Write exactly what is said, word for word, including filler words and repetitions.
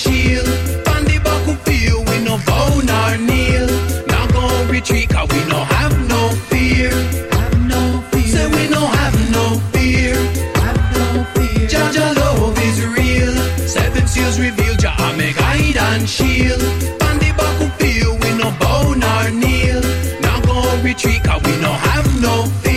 shield. On the battlefield, we no bow nor kneel. Now go retreat, cause we no have no fear. Have no fear. Say we no have no fear. Have no fear. Jah Jah love is real. Seven seals reveal, Jah are my guide and shield. On the battlefield, we no bow nor kneel. Now go retreat, cause we no have no fear.